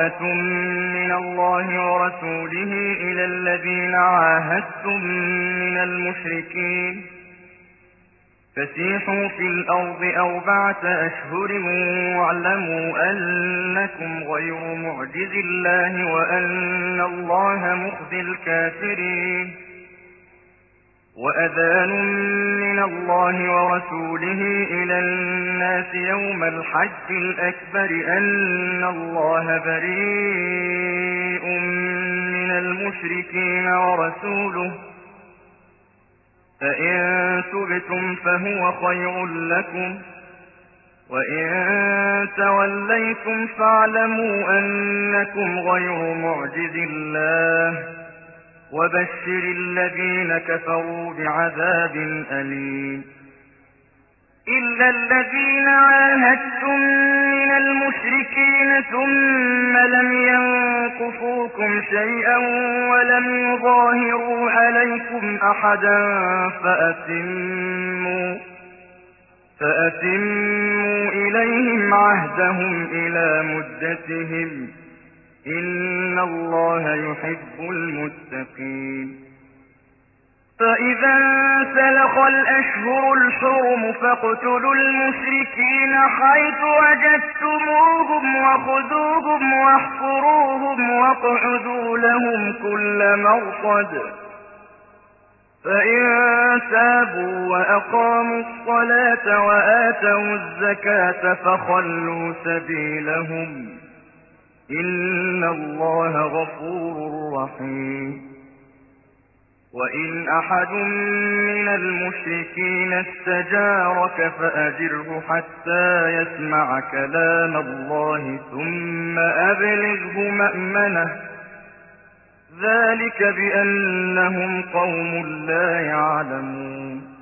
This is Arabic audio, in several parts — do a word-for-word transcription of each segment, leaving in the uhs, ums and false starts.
براءة من الله ورسوله إلى الذين عاهدتم من المشركين فسيحوا في الأرض أربعة أشهر واعلموا أنكم غير معجز الله وأن الله مخزي الكافرين وأذان من الله ورسوله إلى الناس يوم الحج الأكبر أن الله بريء من المشركين ورسوله فإن تبتم فهو خير لكم وإن توليتم فاعلموا أنكم غير معجز الله وبشر الذين كفروا بعذاب أليم إلا الذين عاهدتم من المشركين ثم لم ينكثوكم شيئا ولم يظاهروا عليكم أحدا فأتموا, فأتموا إليهم عهدهم إلى مدتهم إن الله يحب المتقين فإذا انسلخ الأشهر الحرم فاقتلوا المشركين حيث وجدتموهم وخذوهم واحصروهم واقعدوا لهم كل مرصد فإن تابوا وأقاموا الصلاة وآتوا الزكاة فخلوا سبيلهم إن الله غفور رحيم وإن أحد من المشركين استجارك فأجره حتى يسمع كلام الله ثم أبلغه مأمنه ذلك بأنهم قوم لا يعلمون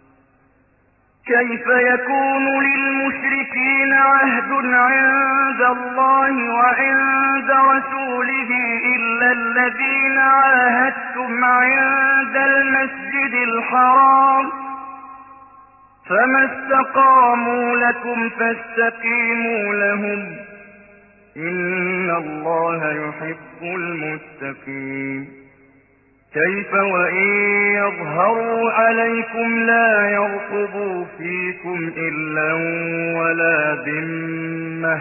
كيف يكون للمشركين عهد عند الله وعند رسوله إلا الذين عاهدتم عند المسجد الحرام فما استقاموا لكم فاستقيموا لهم إن الله يحب المتقين كيف وإن يظهروا عليكم لا يرقبوا فيكم إلا ولا ذمة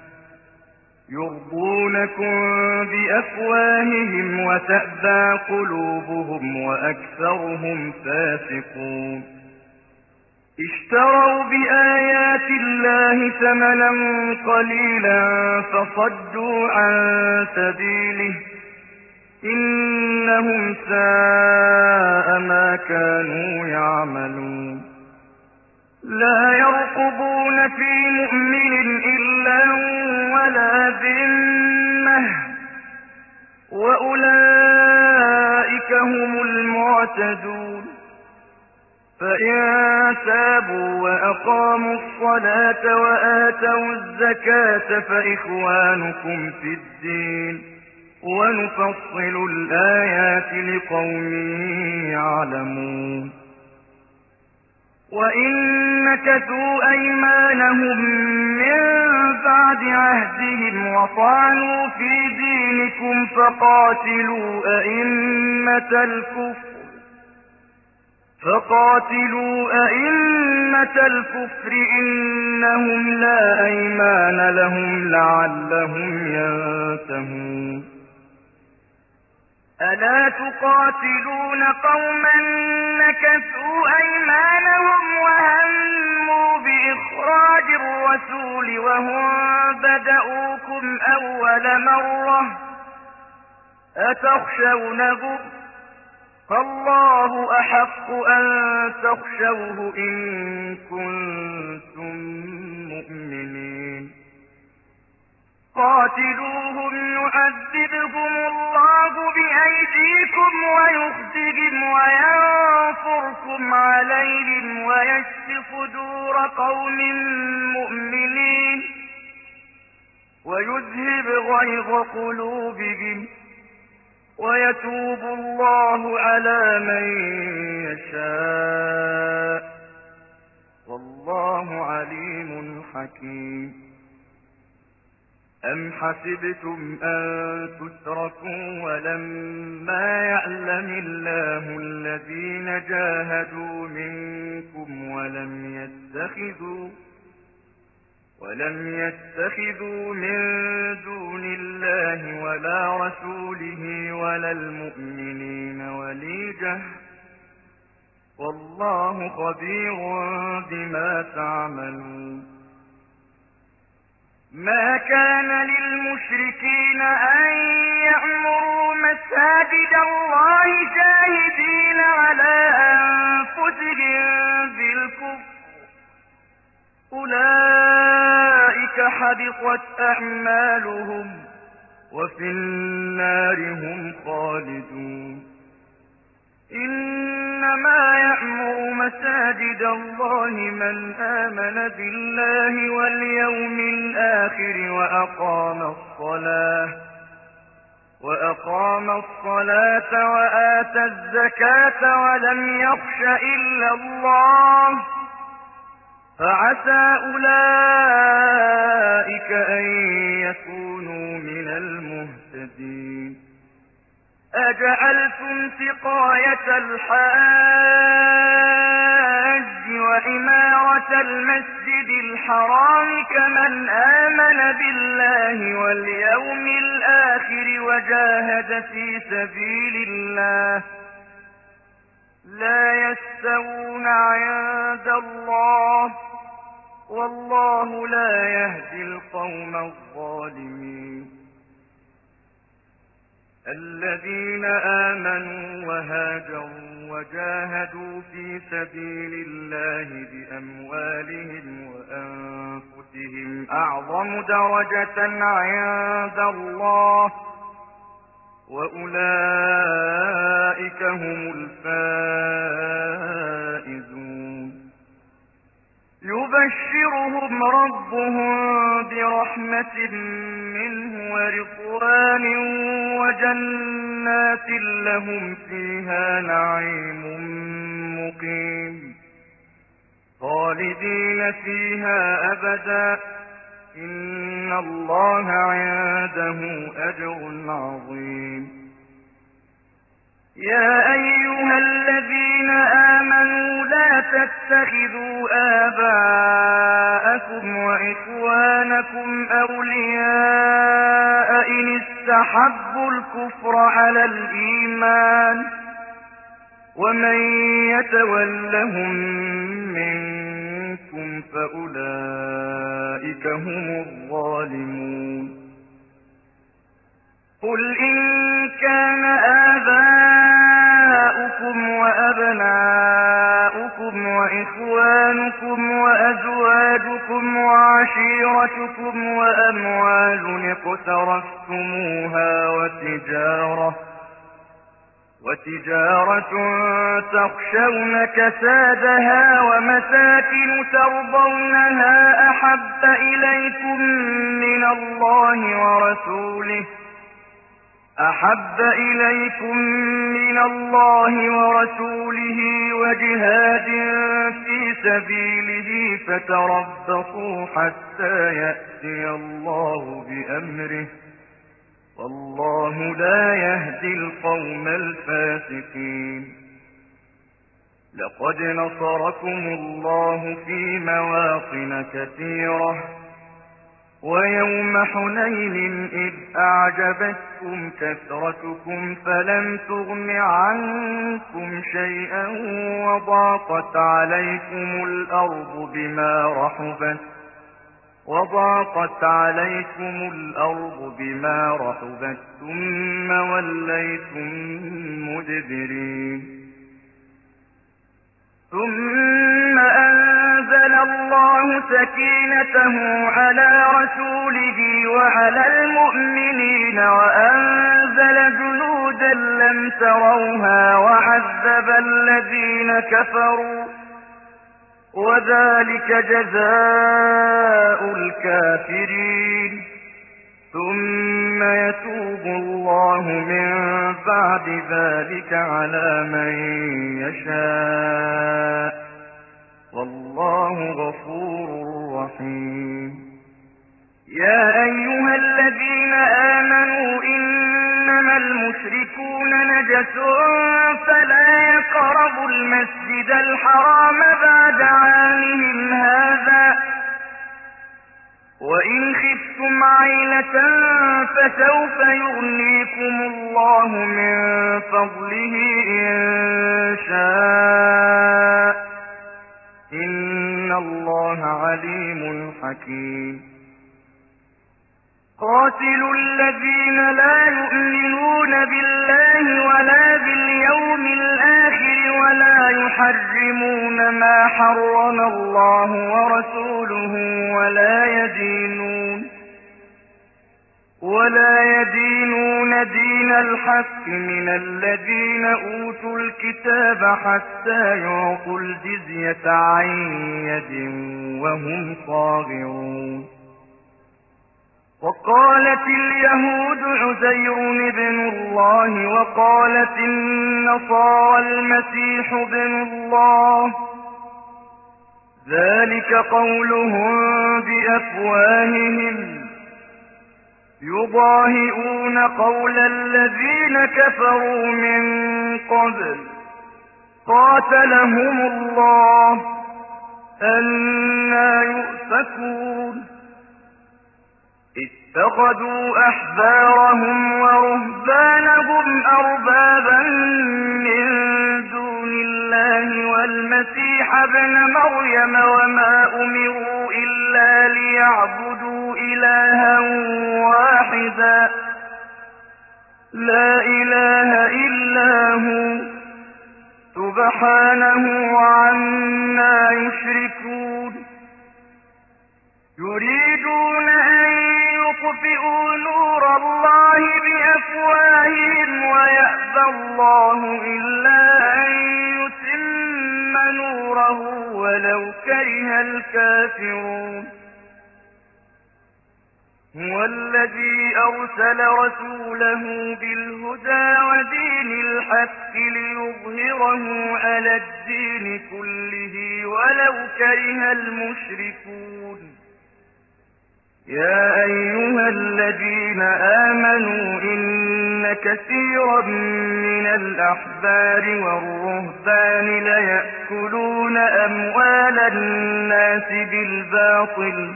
يرضونكم بأفواههم وتأبى قلوبهم وأكثرهم فاسقون اشتروا بآيات الله ثمنا قليلا فصدوا عن سبيله إنهم ساء ما كانوا يعملون لا يرقبون في مؤمن إلا ولا ذمة وأولئك هم المعتدون فإن تابوا وأقاموا الصلاة وآتوا الزكاة فإخوانكم في الدين ونفصل الآيات لقوم يعلمون وإن نكثوا أيمانهم من بعد عهدهم وطعنوا في دينكم فقاتلوا أئمة الكفر فقاتلوا أئمة الكفر إنهم لا أيمان لهم لعلهم ينتهون ألا تقاتلون قوما نكثوا أيمانهم وهموا بإخراج الرسول وهم بدأوكم أول مرة أتخشونهم فالله أحق أن تخشوه إن كنتم مؤمنين قاتلوهم يعذبهم الله بأيديكم ويخزهم وينصركم عليهم ويشف صدور قوم مؤمنين ويذهب غيظ قلوبهم ويتوب الله على من يشاء والله عليم حكيم أم حسبتم أن تتركوا ولما يعلم الله الذين جاهدوا منكم ولم يتخذوا ولم يتخذوا من دون الله ولا رسوله ولا المؤمنين وليجة والله خبير بما تعملون. ما كان للمشركين أن يعمروا مساجد الله شاهدين على أنفسهم بالكفر أولئك حبطت أعمالهم وفي النار هم خالدون. إنما يعمر مساجد الله من آمن بالله واليوم الآخر وأقام الصلاة وأقام الصلاة وآتى الزكاة ولم يخش إلا الله فعسى أولئك أن يكونوا من المهتدين. أجعلتم سقاية الحاج وعمارة المسجد الحرام كمن آمن بالله واليوم الآخر وجاهد في سبيل الله لا يستوون عند الله والله لا يهدي القوم الظالمين. الذين آمنوا وهاجروا وجاهدوا في سبيل الله بأموالهم وأنفسهم أعظم درجة عند الله وأولئك هم الفائزون. يبشرهم ربهم برحمة منه ورضوان وجنات لهم فيها نعيم مقيم خالدين فيها أبدا إن الله عنده أجر عظيم. يا أيها الذين آمنوا لا تتخذوا آباءكم وإخوانكم أولياء إن استحبوا الكفر على الإيمان ومن يتولهم منكم فأولئك هم الظالمون. قل إن كان آباؤكم وأبناؤكم وإخوانكم وأزواجكم وعشيرتكم وأموال اقترفتموها وتجارة وتجارة تخشون كسادها ومساكن ترضونها أحب إليكم من الله ورسوله أحب إليكم من الله ورسوله وجهاد في سبيله فتربصوا حتى يأتي الله بأمره والله لا يهدي القوم الفاسقين. لقد نصركم الله في مواطن كثيرة ويوم حنين إذ أعجبتكم كثرتكم فلم تغن عنكم شيئا وضاقت عليكم الأرض بما رحبت وضاقت عليكم الأرض بما رحبت ثم وليتم مدبرين. ثم أنزل الله سكينته على رسوله وعلى المؤمنين وأنزل جنودا لم تروها وعذب الذين كفروا وذلك جزاء الكافرين. ثم يتوب الله من بعد ذلك على من يشاء، والله غفور رحيم. يا أيها الذين آمنوا إنما المشركون نجس فلا يقربوا المسجد الحرام بعد عامهم هذا وإن خفتم عيلة فسوف يغنيكم الله من فضله إن شاء إن الله عليم حكيم قاتلوا الذين لا يؤمنون بالله ولا باليوم الآخر ولا يحرمون ما حرم الله ورسوله ولا يدينون ولا يدينون دين الحق من الذين أوتوا الكتاب حتى يعطوا الجزية عن يد وهم صاغرون وقالت اليهود عزير ابن الله وقالت النصارى المسيح ابن الله ذلك قولهم بأفواههم يضاهئون قول الذين كفروا من قبل قاتلهم الله أنى يؤفكون اتخذوا أحبارهم ورهبانهم أربابا من دون الله والمسيح ابن مريم وما أمروا إلا ليعبدوا إلها واحدا لا إله إلا هو سبحانه عما يشركون يريدون أن يطفئوا نور الله بأفواههم ويأبى الله إلا أن يتم نوره ولو كره الكافرون هو الذي أرسل رسوله بالهدى ودين الحق ليظهره على الدين كله ولو كره المشركون يا أيها الذين آمنوا إن كثيرا من الأحبار والرهبان ليأكلون أموال الناس بالباطل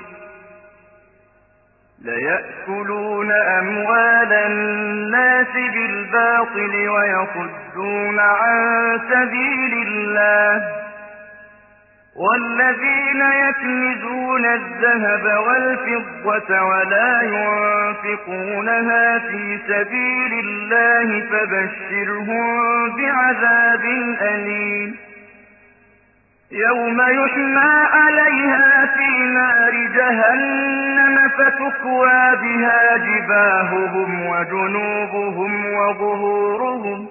ليأكلون أموال الناس بالباطل ويصدون عن سبيل الله والذين يكنزون الذهب والفضة ولا ينفقونها في سبيل الله فبشرهم بعذاب أليم يوم يحمى عليها في نار جهنم فتكوى بها جباههم وجنوبهم وظهورهم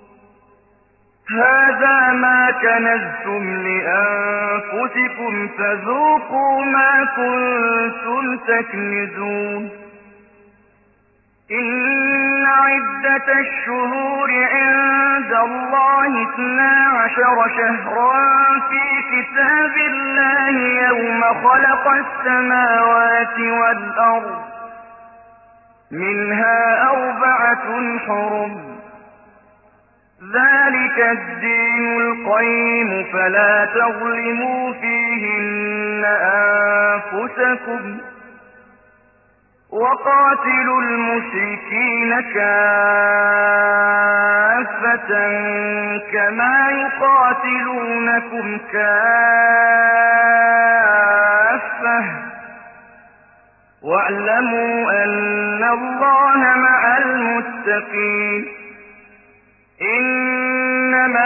هذا ما كنزتم لأنفسكم فذوقوا ما كنتم تكنزون إن عدة الشهور عند الله اثنا عشر شهرا في كتاب الله يوم خلق السماوات والأرض منها أربعة حرم ذلك الدين القيم فلا تظلموا فيهن أنفسكم وقاتلوا المشركين كافة كما يقاتلونكم كافة واعلموا أن الله مع المتقين إنما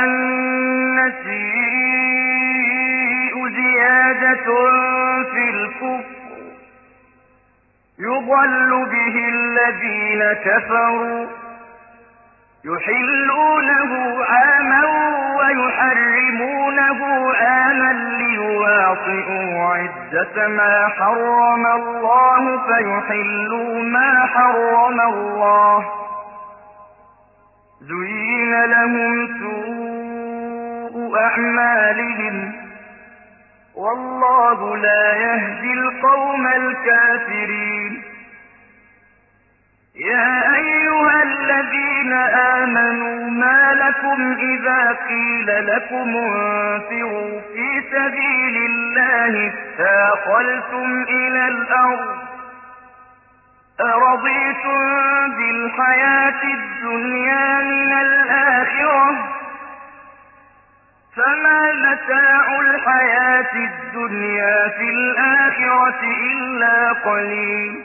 النسيء زيادة في الكفر يضل به الذين كفروا يحلونه عاما ويحرمونه عاما ليواطئوا عدة ما حرم الله فيحلوا ما حرم الله زين لهم سوء أعمالهم والله لا يهدي القوم الكافرين يا أيها الذين آمنوا ما لكم إذا قيل لكم انفروا في سبيل الله اثاقلتم إلى الأرض أرضيتم بالحياة الدنيا من الآخرة فما متاع الحياة الدنيا في الآخرة إلا قليل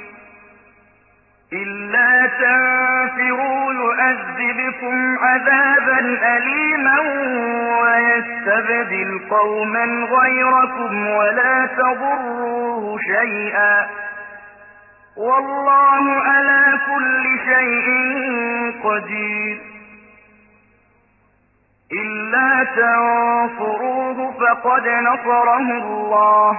إلا تنفروا يعذبكم عذابا أليما ويستبدل قوما غيركم ولا تضروه شيئا والله على كل شيء قدير إلا تنصروه فقد نصره الله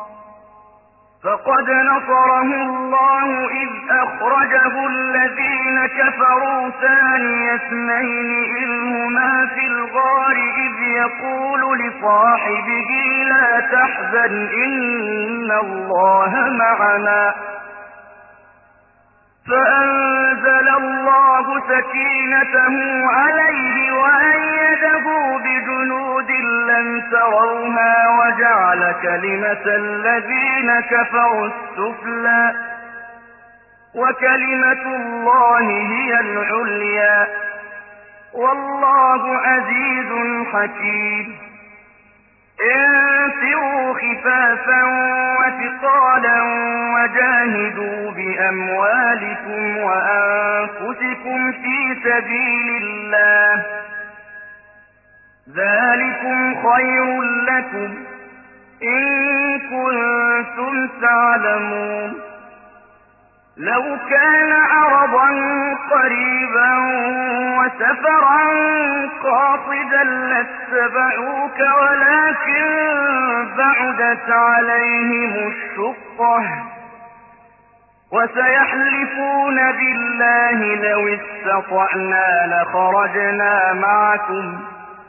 فقد نصره الله إذ أخرجه الذين كفروا ثاني اثنين إذ هما في الغار إذ يقول لصاحبه لا تحزن إن الله معنا فأنزل الله سكينته عليه وأيده بجنود لم تروها وجعل كلمة الذين كفروا السفلى وكلمة الله هي العليا والله عزيز حكيم انفروا خفافا وثقالا وجاهدوا بأموالكم وأنفسكم في سبيل الله ذلكم خير لكم إن كنتم تعلمون لو كان عرضا قريبا وسفرا قاصدا لاتبعوك ولكن بعدت عليهم الشقة وسيحلفون بالله لو استطعنا لخرجنا معكم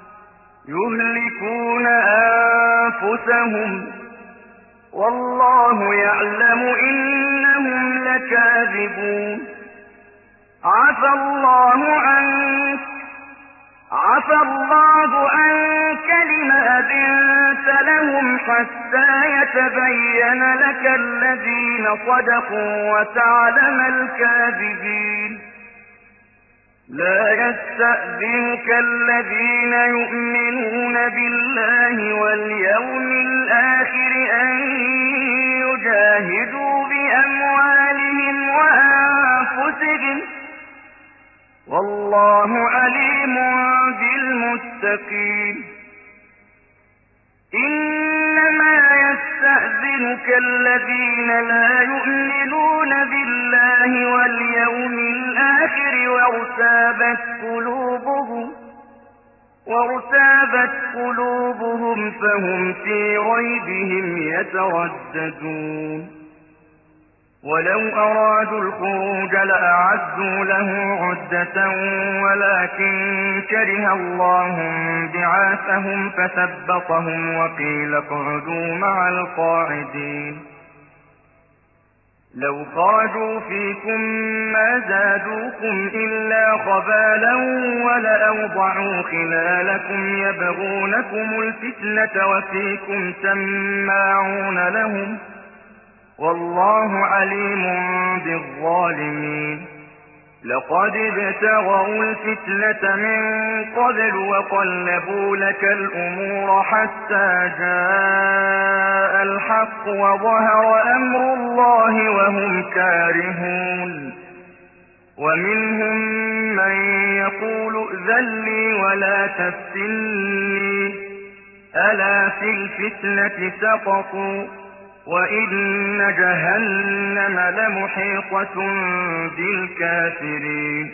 يهلكون أنفسهم والله يعلم إنهم لكاذبون عفى الله عنك عفى الله عنك لما أذنت لهم حتى يتبين لك الذين صدقوا وتعلم الكاذبين لا يستأذنك الذين يؤمنون بالله واليوم الآخر أن يجاهدوا بأموالهم وأنفسهم والله عليم بالمتقين إنما يستأذنك الذين لا يؤمنون بالله واليوم الآخر وارتابت قلوبهم وارتابت قلوبهم فهم في ريبهم يترددون ولو أرادوا الخروج لأعدوا له عدة ولكن كره الله بعاثهم فثبطهم وقيل اقعدوا مع القاعدين لو خرجوا فيكم ما زادوكم إلا خبالا ولأوضعوا خلالكم يبغونكم الفتنة وفيكم سماعون لهم والله عليم بالظالمين لقد ابتغوا الفتنة من قبل وقلبوا لك الأمور حتى جاء الحق وظهر أمر الله وهم كارهون ومنهم من يقول ائذن لي ولا تفتني ألا في الفتنة سقطوا وإن جهنم لمحيطة بالكافرين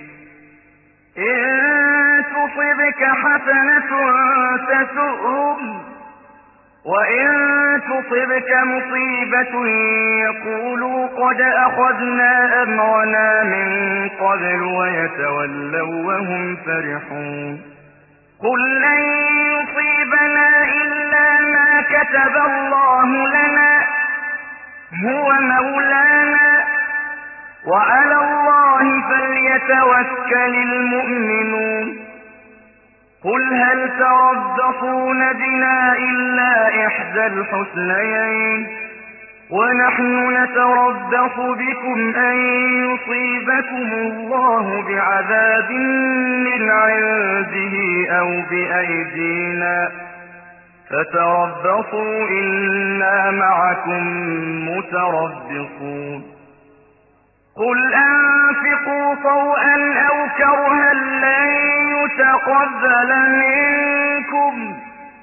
إن تصبك حسنة تسؤهم وإن تصبك مصيبة يقولوا قد أخذنا أمرنا من قبل ويتولوا وهم فرحون قل لن يصيبنا إلا ما كتب الله لنا هو مولانا وعلى الله الله فليتوكل المؤمنون قل هل تربصون بنا إلا إحدى الحسنيين ونحن نتربص بكم أن يصيبكم الله بعذاب من عنده أو بأيدينا فتربصوا إنا معكم متربصون قل أنفقوا طوءا أو كرها لن يتقبل منكم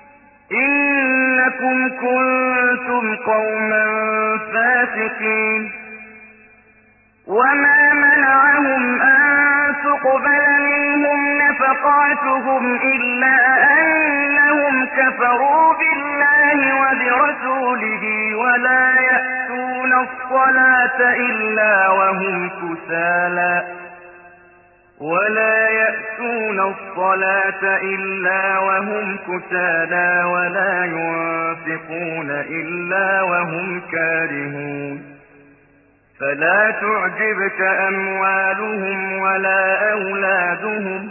إنكم كنتم قوما فاسقين وما منعهم أن تقبل منهم نفقاتهم إلا أنهم كفروا بالله وبرسوله ولا يأتون الصلاة إلا وهم كسالى ولا يأتون الصلاة إلا وهم كسالى ولا ينفقون إلا وهم كارهون فلا تعجبك أموالهم ولا أولادهم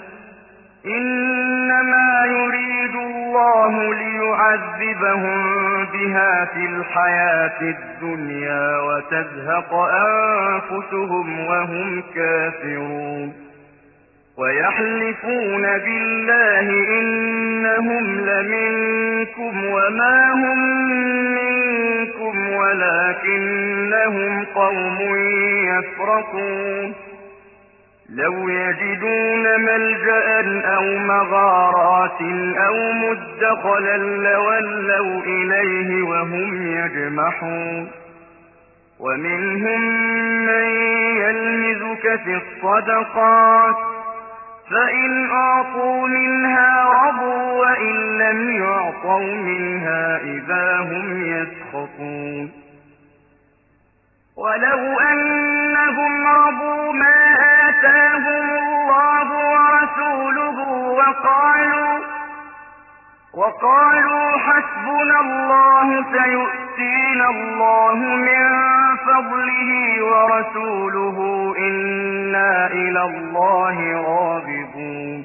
إنما يريد الله ليعذبهم بها في الحياة الدنيا وتزهق أنفسهم وهم كافرون ويحلفون بالله إنهم لمنكم وما هم منكم ولكنهم قوم يفرقون لو يجدون ملجأ أو مغارات أو مدخلا لولوا إليه وهم يجمحون ومنهم من يلمزك في الصدقات فإن أعطوا منها رضوا وإن لم يعطوا منها إذا هم يسخطون ولو أنهم رضوا ما آتاهم الله ورسوله وقالوا وقالوا حسبنا الله سيؤتينا الله من فضله ورسوله إنا إلى الله راغبون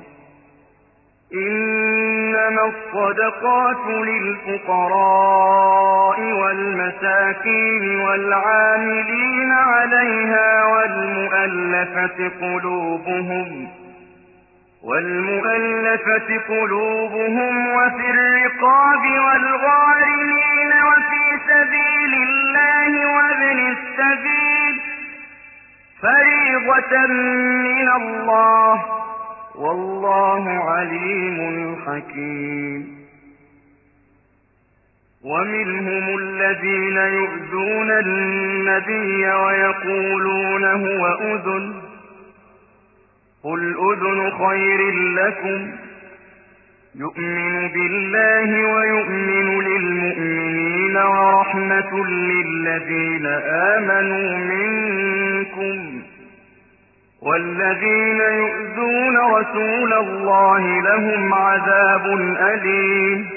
إنما الصدقات للفقراء والمساكين والعاملين عليها والمؤلفة قلوبهم والمؤلفة قلوبهم وفي الرقاب والغارمين وفي سبيل الله وابن السبيل فريضة من الله والله عليم حكيم ومنهم الذين يؤذون النبي ويقولون هو أذن قل أذن خير لكم يؤمن بالله ويؤمن للمؤمنين ورحمة للذين آمنوا منكم والذين يؤذون رسول الله لهم عذاب أليم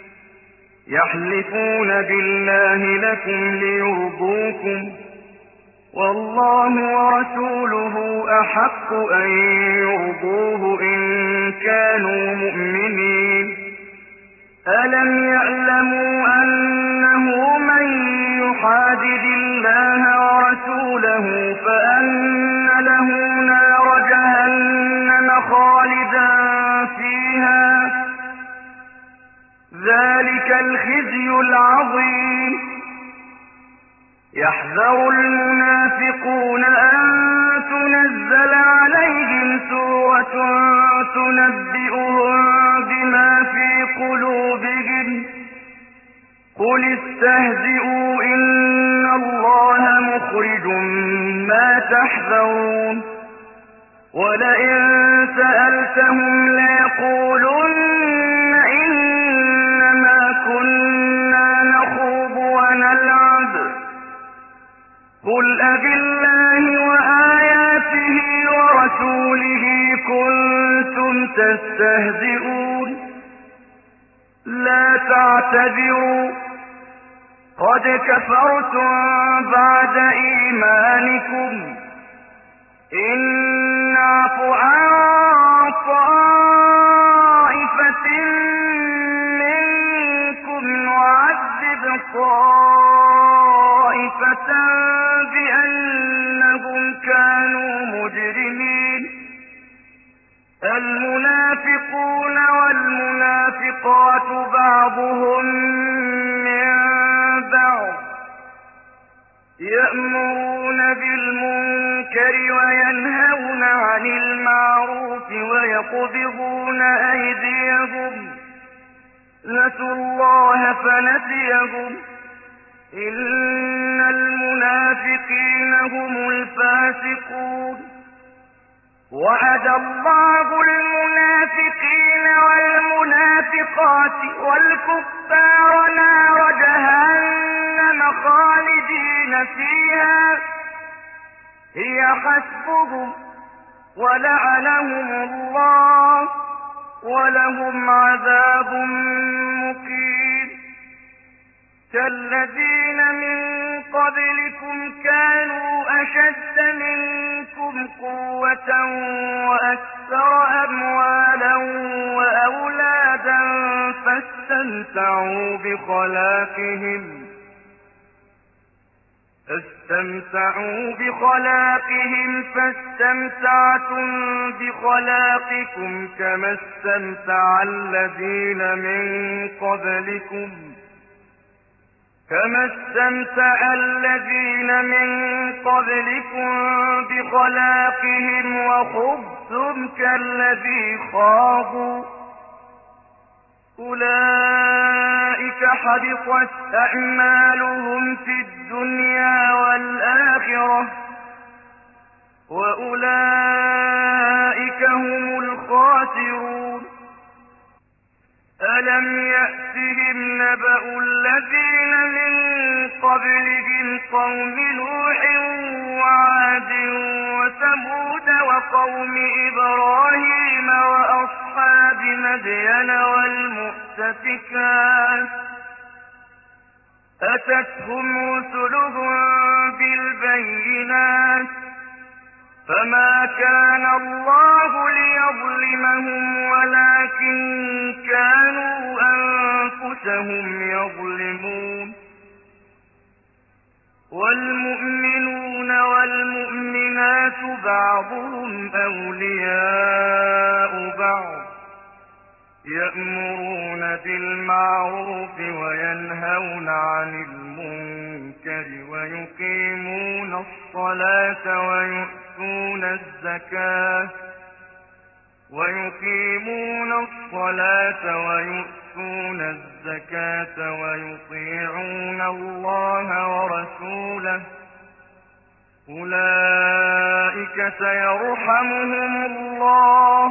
يحلفون بالله لكم ليرضوكم والله ورسوله أحق أن يرضوه إن كانوا مؤمنين ألم يعلموا أنه من يحادد الله ورسوله فأن له نار جهنم خالدا فيها ذلك الخزي العظيم يحذر المنافقون أن تنزل عليهم سورة تنبئهم بما في قلوبهم قل استهزئوا إن الله مخرج ما تحذرون ولئن سألتهم ليقولن إنما كنا نخوض ونلعب قل أبالله وآياته ورسوله كنتم تستهزئون لا تعتذروا قد كفرتم بعد إيمانكم إن نعفو عن طائفة منكم نعذب طائفة بأنهم كانوا مجرمين المنافقون والمنافقات بعضهم من بعض يأمرون بالمنكر وينهون عن المعروف ويقبضون أيديهم نسوا الله فنسيهم إن المنافقين هم الفاسقون وعد الله المنافقين والمنافقات والكفار نار جهنم خالدين فيها هي حسبهم ولعنهم الله ولهم عذاب مقيم كالذين من قبلكم كانوا أشد منكم قوة وأكثر أموالا وأولادا فاستمتعوا بخلاقهم فاستمتعوا بخلاقهم فاستمتعتم بخلاقكم كما استمتع الذين من قبلكم كما استمتع الذين من قبلكم بخلاقهم وخضتم كالذي خاضوا أولئك حبطت أعمالهم في الدنيا والآخرة وأولئك هم الخاسرون ألم يأتهم نبأ الذين من قبلهم قوم نوح وعاد وثمود وقوم إبراهيم وأصحاب مدين والمؤتفكات أتتهم رسلهم بالبينات فما كان الله ليظلمهم ولكن كانوا أنفسهم يظلمون والمؤمنون والمؤمنات بعضهم أولياء بعض يأمرون بالمعروف وينهون عن المنكر ويقيمون الصلاة ويؤتون الزكاة ويقيمون الصلاة ويؤتون الزكاة ويطيعون الله ورسوله أولئك سيرحمهم الله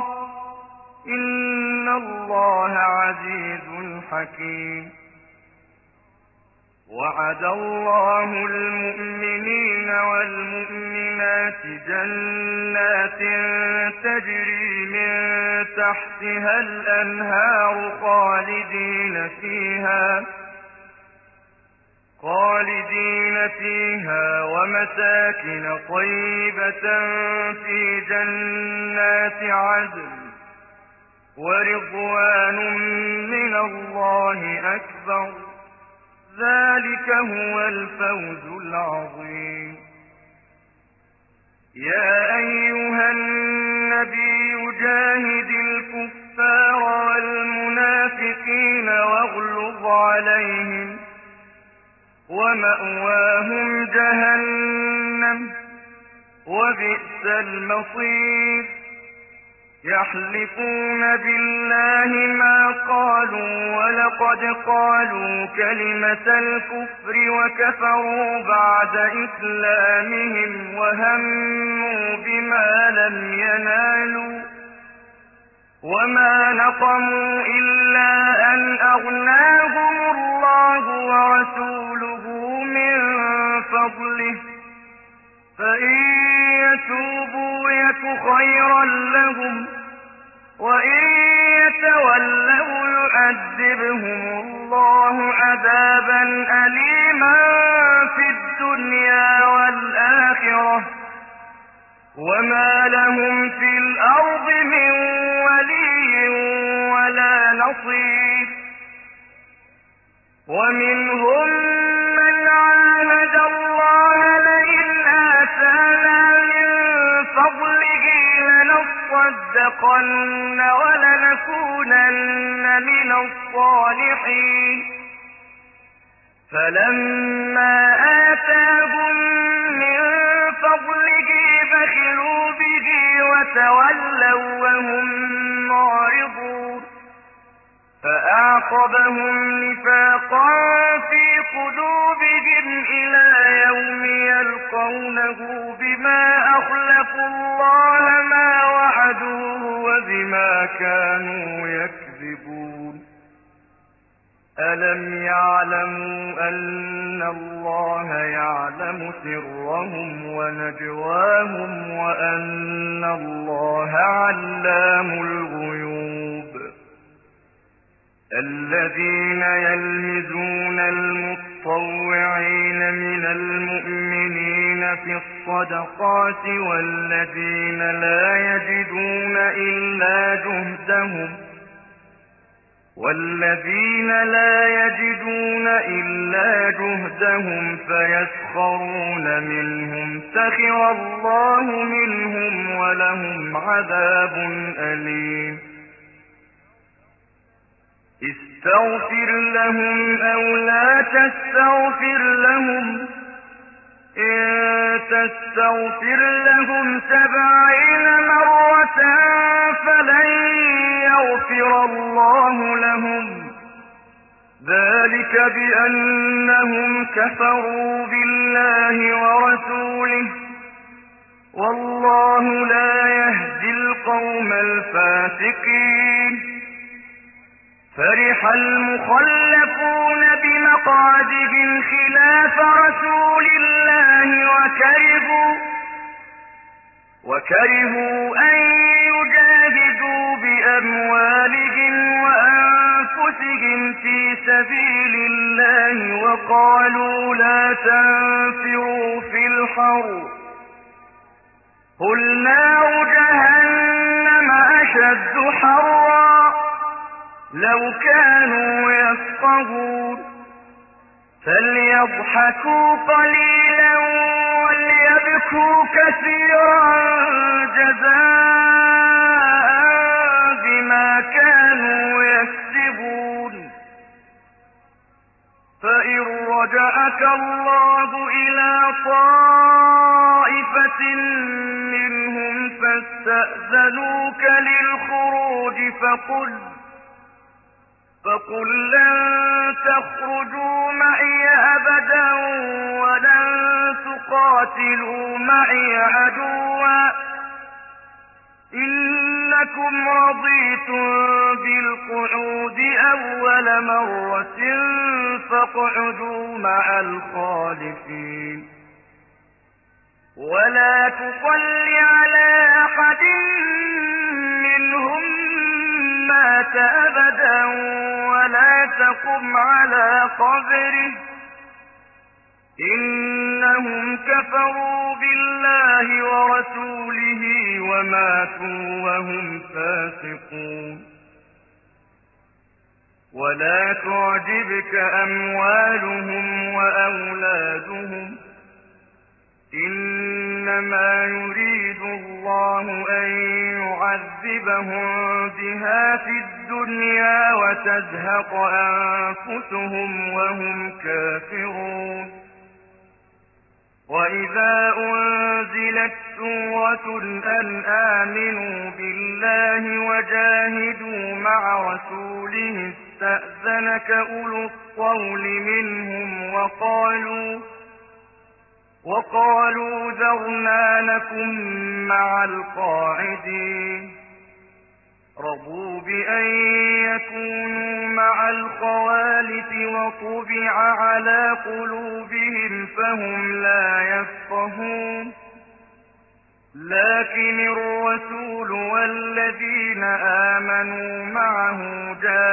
إن الله عزيز حكيم وعد الله المؤمنين والمؤمنات جنات تجري من تحتها الأنهار خالدين فيها خالدين فيها ومساكن طيبة في جنات عدن ورضوان من الله أكبر ذلك هو الفوز العظيم يا أيها النبي جاهد الكفار والمنافقين واغلظ عليهم ومأواهم جهنم وبئس المصير يحلفون بالله ما قالوا ولقد قالوا كلمة الكفر وكفروا بعد إسلامهم وهموا بما لم ينالوا وما نقموا إلا أن أغناهم الله ورسوله من فضله فإن يتوبوا يك خيرا لهم وإن يتولوا يعذبهم الله عذابا أليما في الدنيا والآخرة وما لهم في الأرض من ولي ولا نصير ومنهم من عاهد الله لئن آتانا من فضله لنصدقن ولنكونن من الصالحين فلما آتاهم من فضله بخلوا به وتولوا وهم معرضون فأعقبهم نفاقا في قلوبهم إلى يوم يلقونه بما أخلفوا الله ما وعدوه وبما كانوا يكذبون ألم يعلموا أن الله يعلم سرهم ونجواهم وأن الله علام الغيوب الذين يلمزون المطوعين من المؤمنين في الصدقات والذين لا يجدون إلا جهدهم والذين لا يجدون إلا جهدهم فيسخرون منهم سخر الله منهم ولهم عذاب أليم استغفر لهم أو لا تستغفر لهم إن تستغفر لهم سبعين مرة فلن يغفر الله لهم ذلك بأنهم كفروا بالله ورسوله والله لا يهدي القوم الفاسقين فرح المخلفون بمقعدهم خلاف رسول الله وكرهوا وكرهوا أن يجاهدوا بأموالهم وأنفسهم في سبيل الله وقالوا لا تنفروا في الحر قل نار جهنم أشد حرا لو كانوا يفقهون فليضحكوا قليلا وليبكوا كثيرا جزاء بما كانوا يكسبون فإن رجعك الله إلى طائفة منهم فاستأذنوك للخروج فقل فقل لن تخرجوا معي أبدا ولن تقاتلوا معي عدوا إنكم رضيتم بالقعود أول مرة فاقعدوا مع الخالفين ولا تصل على أحد منهم مات أبدا ولا تقم على قبره إنهم كفروا بالله ورسوله وماتوا وهم فاسقون ولا تعجبك أموالهم وأولادهم إنما يريد الله أن يعذبهم بها في الدنيا وتزهق أنفسهم وهم كافرون وإذا أنزلت سورة أن آمنوا بالله وجاهدوا مع رسوله استأذنك أولو الطول منهم وقالوا وقالوا ذرنا نكن مع القاعدين رضوا بأن يكونوا مع الخوالف وطبع على قلوبهم فهم لا يفقهون لكن الرسول والذين آمنوا معه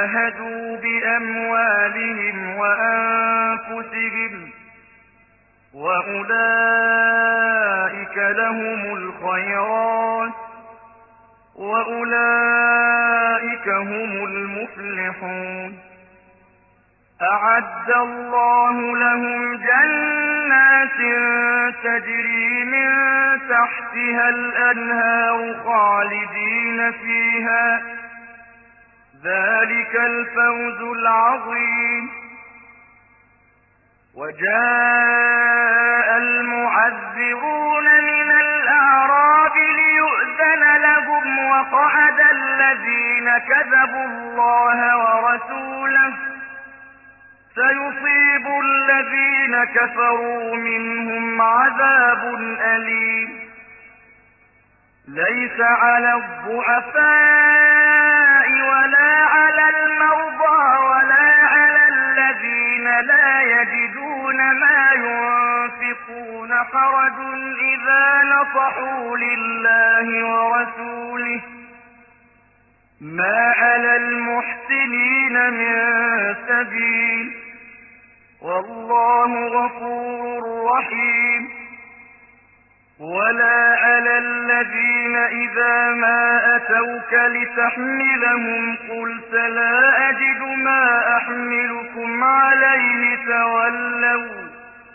جاهدوا بأموالهم وأنفسهم وأولئك لهم الخيرات وأولئك هم المفلحون أعد الله لهم جنات تجري من تحتها الأنهار خالدين فيها ذلك الفوز العظيم وجاء المعذرون من الأعراب ليؤذن لهم وقعد الذين كذبوا الله ورسوله سيصيب الذين كفروا منهم عذاب أليم ليس على الضعفاء ولا على المرضى ولا على الذين لا يجدون ما ينفقون حرج إذا نصحوا لله ورسوله ما على المحسنين من سبيل والله غفور رحيم ولا على الذين إذا ما أتوك لتحملهم قلت لا أجد ما أحملكم عليه تولوا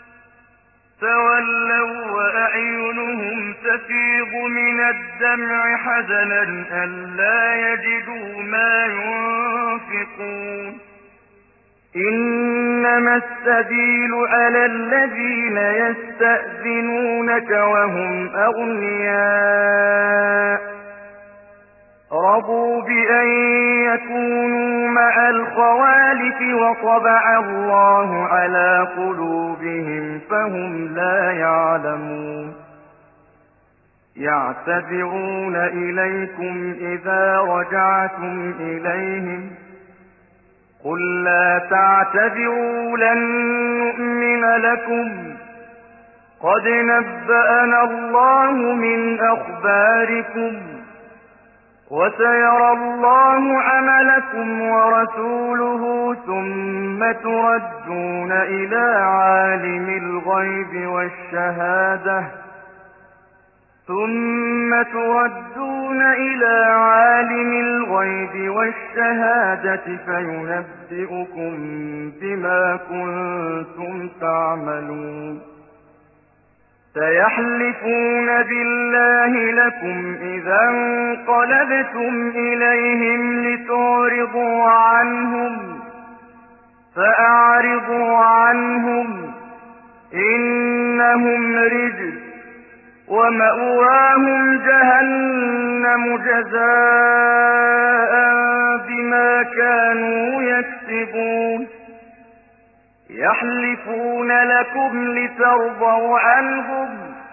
تولوا وأعينهم تفيض من الدمع حزنا ألا يجدوا ما ينفقون إنما السبيل على الذين يستأذنونك وهم أغنياء رضوا بأن يكونوا مع الخوالف وطبع الله على قلوبهم فهم لا يعلمون يعتذرون إليكم إذا رجعتم إليهم قل لا تعتذروا لن نؤمن لكم قد نبأنا الله من أخباركم وسيرى الله عملكم ورسوله ثم تردون إلى عالم الغيب والشهادة ثم تردون إلى عالم الغيب والشهادة فينبئكم بما كنتم تعملون سيحلفون بالله لكم إذا انقلبتم إليهم لتعرضوا عنهم فأعرضوا عنهم إنهم رجس ومأواهم جهنم جزاء بما كانوا يكسبون يحلفون لكم لترضوا عنهم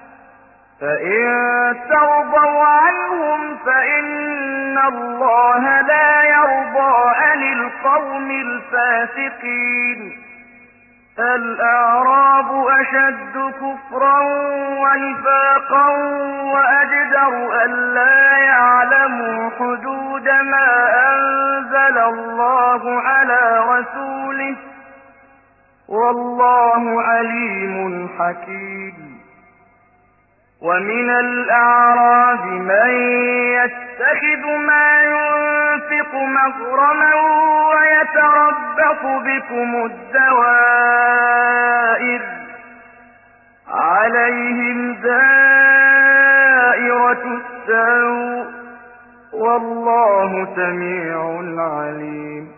فإن ترضوا عنهم فإن الله لا يرضى عن القوم الفاسقين الأعراب أشد كفرا ونفاقا وأجدر ألا يعلموا حدود ما أنزل الله على رسوله والله عليم حكيم ومن الأعراب من يتخذ ما ينفق مغرما ويتربص بكم الدوائر عليهم دائرة السوء والله سميع عليم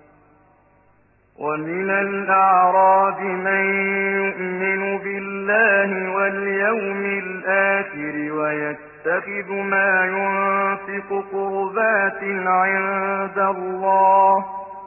ومن الأعراب من يؤمن بالله واليوم الآخر ويتخذ ما ينفق قربات عند الله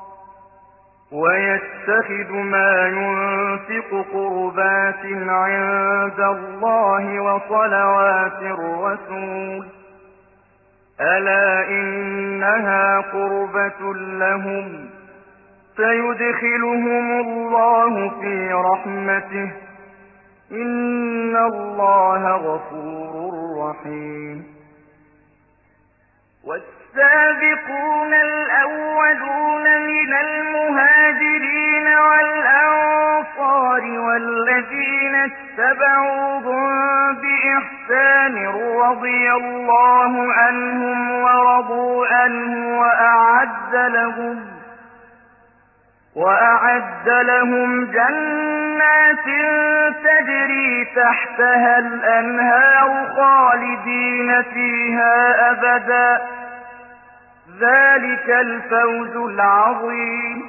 ويتخذ ما ينفق قربات عند الله وصلوات الرسول ألا إنها قربة لهم سيدخلهم الله في رحمته إن الله غفور رحيم والسابقون الأولون من المهاجرين والأنصار والذين اتبعوهم بإحسان رضي الله عنهم ورضوا عنه وأعد لهم وأعد لهم جنات تجري تحتها الأنهار خالدين فيها أبدا ذلك الفوز العظيم.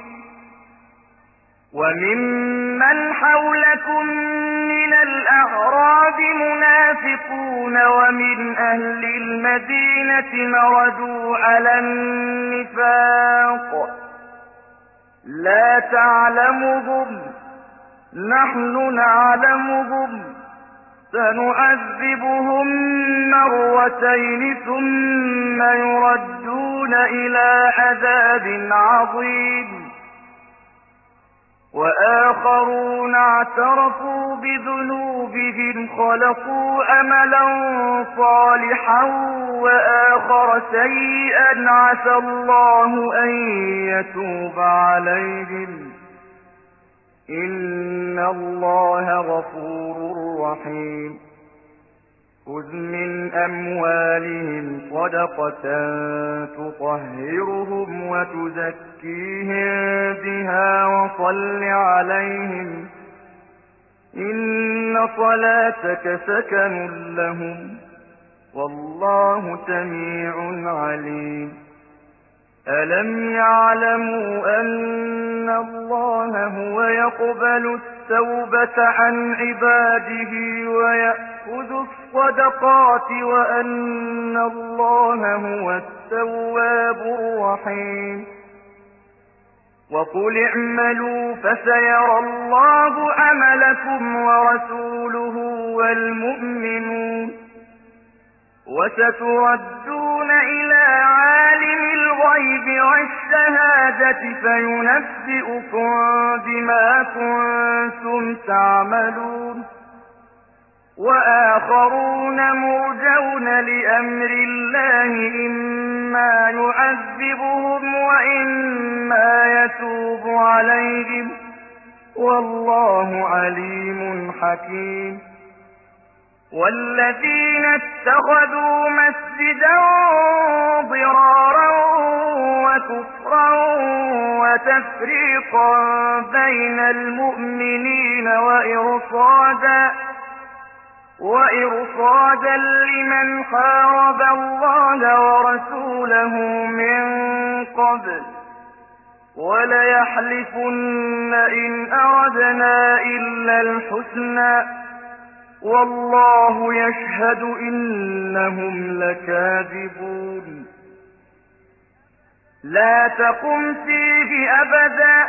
وممن حولكم من الأعراب منافقون ومن أهل المدينة مردوا على النفاق لا تعلمهم نحن نعلمهم سنعذبهم مرتين ثم يردون إلى عذاب عظيم. وآخرون اعترفوا بذنوبهم خلقوا عملا صالحا وآخر سيئا عسى الله أن يتوب عليهم إن الله غفور رحيم. خذ من أموالهم صدقة تطهرهم وتزكيهم بها وصل عليهم إن صلاتك سكن لهم والله سميع عليم. ألم يعلموا أن الله هو يقبل التوبة عن عباده ويأخذ الصدقات وأن الله هو التواب الرحيم. وقل اعملوا فسيرى الله عملكم ورسوله والمؤمنون وستردون إلى عالم الغيب والشهادة فينبئكم بما كنتم تعملون. وآخرون مرجون لأمر الله إما يعذبهم وإما يتوب عليهم والله عليم حكيم. والذين اتخذوا مسجدا ضرارا وكفرا وتفريقا بين المؤمنين وإرصادا وإرصادا لمن حارب الله ورسوله من قبل وليحلفن إن أردنا إلا الحسنى والله يشهد إنهم لكاذبون. لا تقم فيه أبدا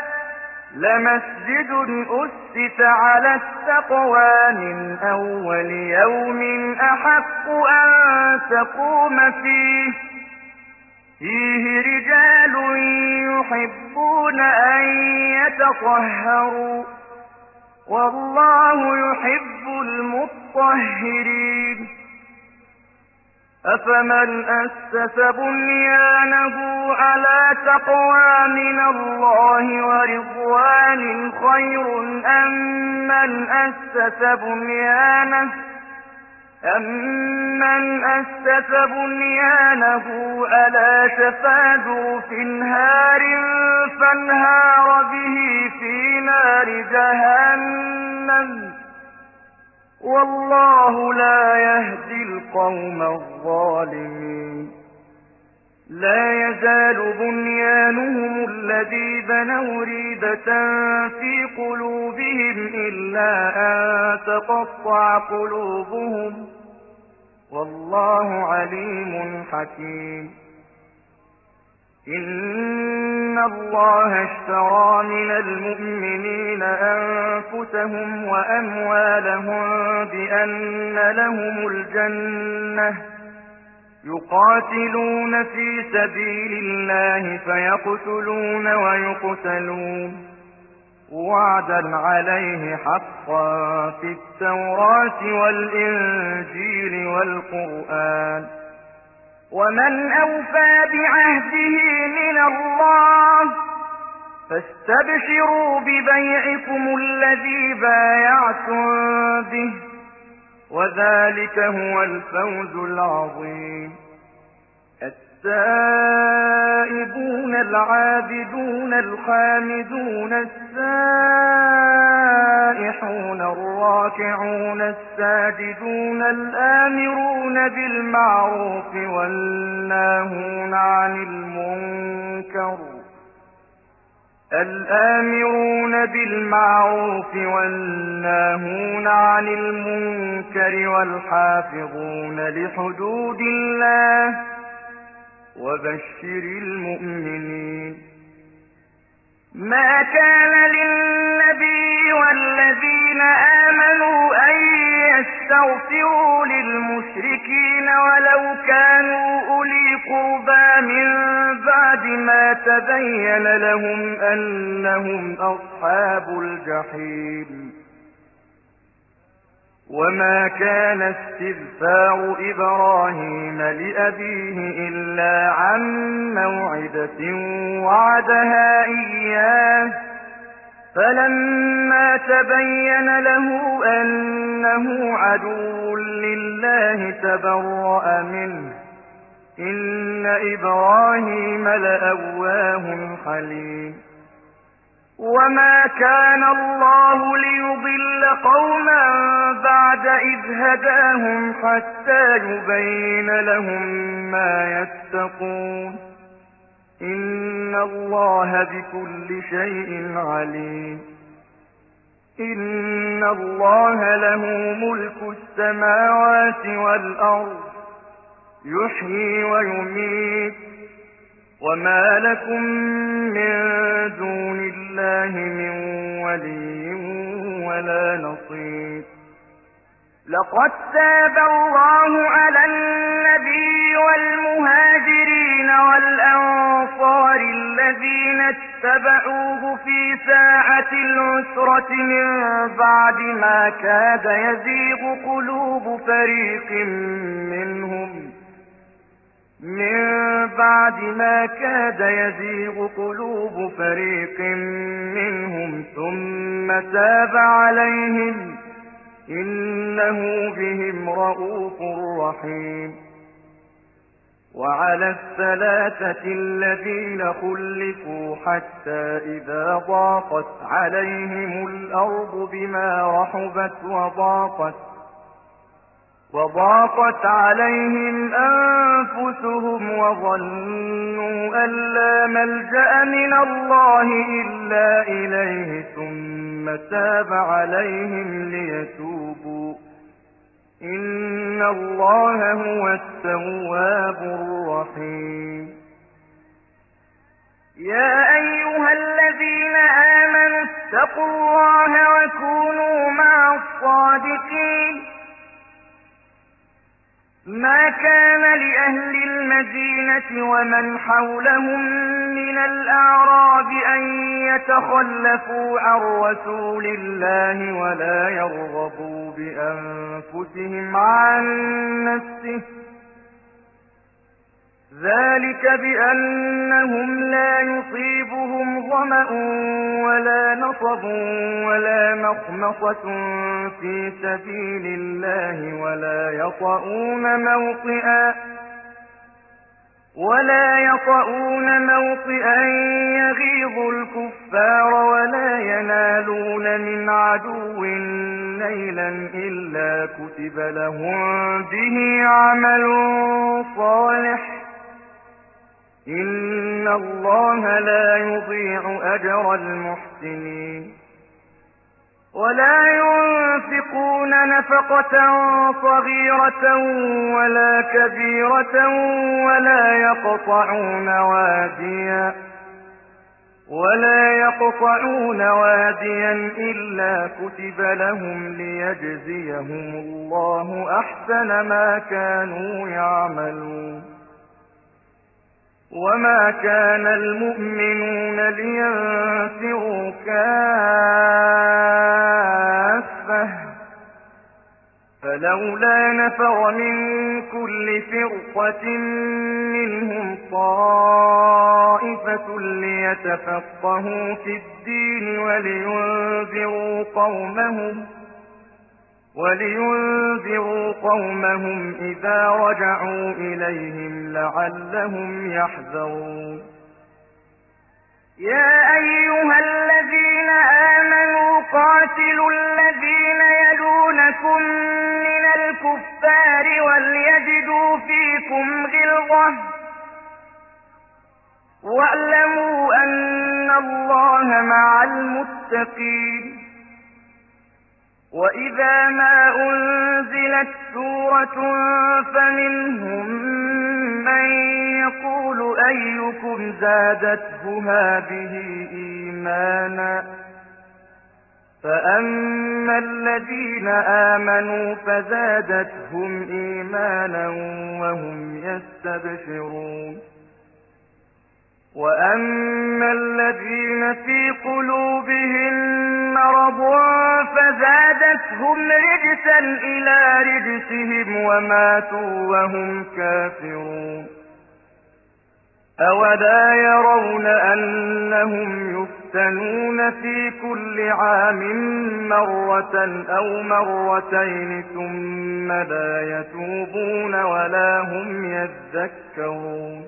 لمسجد أسس على التقوى من أول يوم أحق أن تقوم فيه فيه رجال يحبون أن يتطهروا والله يحب المطهرين. أفمن أسس بنيانه على تقوى من الله ورضوان خير أم من أسس بنيانه أمن أسس بنيانه على شفا جرف هار فانهار به في نار جهنم والله لا يهدي القوم الظالمين. لا يزال بنيانهم الذي بنوا ريبة في قلوبهم إلا أن تقطع قلوبهم والله عليم حكيم. إن الله اشترى من المؤمنين أنفسهم وأموالهم بأن لهم الجنة يقاتلون في سبيل الله فيقتلون ويقتلون وعدا عليه حقا في التوراة والإنجيل والقرآن. ومن أوفى بعهده من الله فاستبشروا ببيعكم الذي بايعتم به وذلك هو الفوز العظيم. التائبون العابدون الحامدون السائحون الراكعون الساجدون الآمرون بالمعروف والناهون عن المنكر الآمرون بالمعروف والناهون عن المنكر والحافظون لحدود الله وبشر المؤمنين. ما كان للنبي والذين آمنوا أن يستغفروا للمشركين ولو كانوا أولي قربى من بعد ما تبين لهم أنهم أصحاب الجحيم. وما كان استغفار إبراهيم لأبيه إلا عن موعدة وعدها إياه فلما تبين له أنه عدو لله تبرأ منه إن إبراهيم لأواه حليم. وما كان الله ليضل قوما بعد إذ هداهم حتى يبين لهم ما يتقون إن الله بكل شيء عليم. إن الله له ملك السماوات والأرض يحيي ويميت وما لكم من دون الله من ولي ولا نصير. لقد تاب الله على النبي والمهاجرين والأنصار الذين اتبعوه في ساعة العسرة من بعد ما كاد يزيغ قلوب فريق منهم من بعد ما كاد يزيغ قلوب فريق منهم ثم تاب عليهم إنه بهم رءوف رحيم. وعلى الثلاثة الذين خلفوا حتى إذا ضاقت عليهم الأرض بما رحبت وضاقت وضاقت عليهم أنفسهم وظنوا أن لا ملجأ من الله إلا إليه ثم تاب عليهم ليتوبوا إن الله هو التواب الرحيم. يا أيها الذين آمنوا اتقوا الله وكونوا مع الصادقين. ما كان لأهل المدينة ومن حولهم من الأعراب أن يتخلفوا عن رسول الله ولا يرغبوا بأنفسهم عن نفسه ذلك بأنهم لا يصيبهم ظمأ ولا نصب ولا مخمصة في سبيل الله ولا يطؤون موطئا ولا يطؤون موطئا يغيظ الكفار ولا ينالون من عدو نيلا إلا كتب لهم به عمل صالح إن الله لا يضيع أجر المحسنين. ولا ينفقون نفقة صغيرة ولا كبيرة ولا يقطعون واديا ولا يقطعون واديا إلا كتب لهم ليجزيهم الله أحسن ما كانوا يعملون. وما كان المؤمنون لينفروا كافة فلولا نفر من كل فرقة منهم طائفة طَائِفَةٌ لِيَتَفَقَّهُوا فِي الدِّينِ وَلِيُنذِرُوا قَوْمَهُمْ وَلِيُنذِرُوا قَوْمَهُمْ إِذَا رَجَعُوا إِلَيْهِمْ لَعَلَّهُمْ يَحْذَرُونَ يَا أَيُّهَا الَّذِينَ آمَنُوا قَاتِلُوا الَّذِينَ يَلُونَكُم مِّنَ الْكُفَّارِ وَلْيَجِدُوا فِيكُمْ غِلْظَةً وَاعْلَمُوا أَنَّ اللَّهَ مَعَ الْمُتَّقِينَ وَإِذَا مَا أُنزِلَتْ سُورَةٌ فَمِنْهُم مَّن يَقُولُ أَيُّكُمْ زَادَتْهُ هَٰذِهِ إِيمَانًا فَأَمَّا الَّذِينَ آمَنُوا فَزَادَتْهُمْ إِيمَانًا وَهُمْ يَسْتَبْشِرُونَ وَأَمَّا الَّذِينَ فِي قُلُوبِهِم مَّرَضٌ فَزَادَتْهُمْ رِجْسًا إِلَىٰ رِجْسِهِمْ وَمَاتُوا وَهُمْ كَافِرُونَ أَوَلَا يَرَوْنَ أَنَّهُمْ يُفْتَنُونَ فِي كُلِّ عَامٍ مَّرَّةً أَوْ مَرَّتَيْنِ ثُمَّ لَا يَتُوبُونَ وَلَا هُمْ يَذَّكَّرُونَ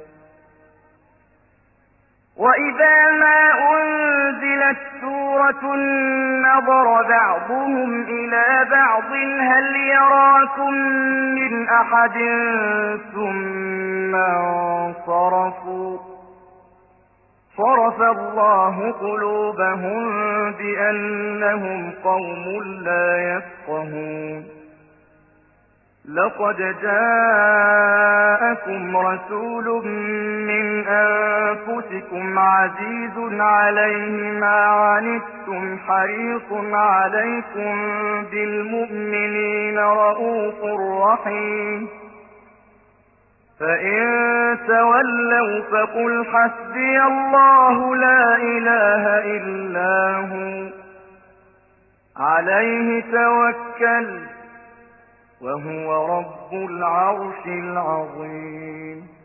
وَإِذَا مَا أُنزِلَتْ سُورَةٌ نَّظَرَ بَعْضُهُمْ إِلَىٰ بَعْضٍ هَلْ يَرَاكُم مِّنْ أَحَدٍ ثُمَّ انصَرَفُوا صَرَفَ اللَّهُ قُلُوبَهُم بِأَنَّهُمْ قَوْمٌ لَّا يَفْقَهُونَ لَقَدْ جَاءَكُمْ رَسُولٌ مِّنْ أَنفُسِكُمْ عَزِيزٌ عَلَيْهِ مَا عَنِتُّمْ حَرِيصٌ عَلَيْكُم بِالْمُؤْمِنِينَ رَءُوفٌ رَّحِيمٌ فَإِن تَوَلَّوْا فَقُلْ حَسْبِيَ اللَّهُ لَا إِلَٰهَ إِلَّا هُوَ عَلَيْهِ تَوَكَّلْتُ وَهُوَ رَبُّ الْعَرْشِ الْعَظِيمِ